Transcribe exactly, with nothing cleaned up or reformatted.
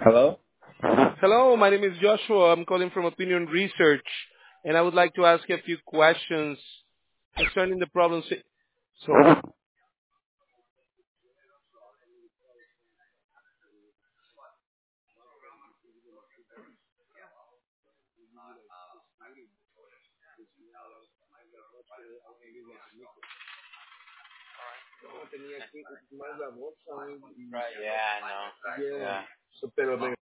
Hello? Hello, my name is Joshua. I'm calling from Opinion Research, and I would like to ask you a few questions concerning the problems. So, Right, yeah, I know. Yeah.